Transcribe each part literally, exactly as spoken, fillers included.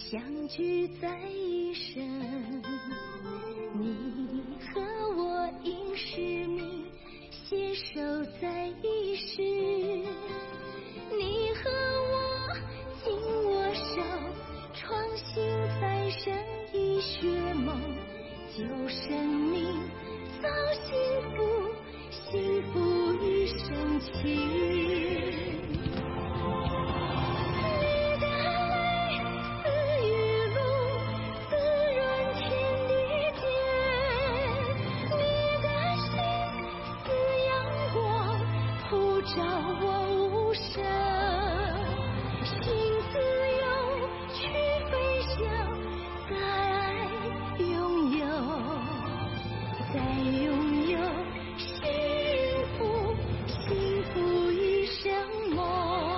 相聚在一生，你和我应是命，携手在一世。你和我紧握手，创新再生一血梦，救生命，造幸福，幸福一生情。照我无声，心自由去飞翔，在爱拥有，在拥有幸福，幸福一生梦。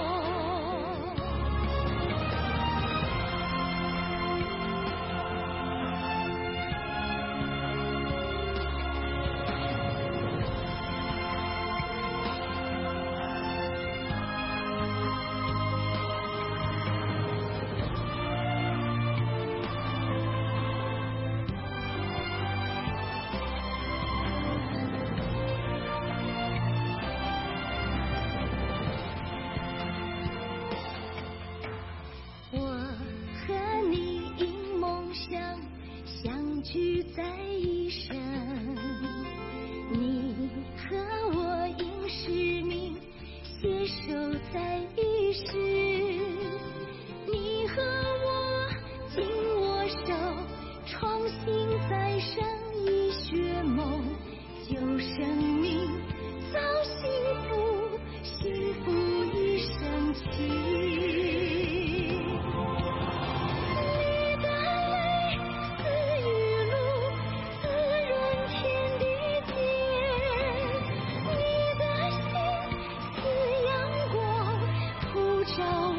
相聚在一生，你和我应是命，携手在一世。你和我紧握手，创新再生一血梦，救生命，造幸福，幸福一生情。照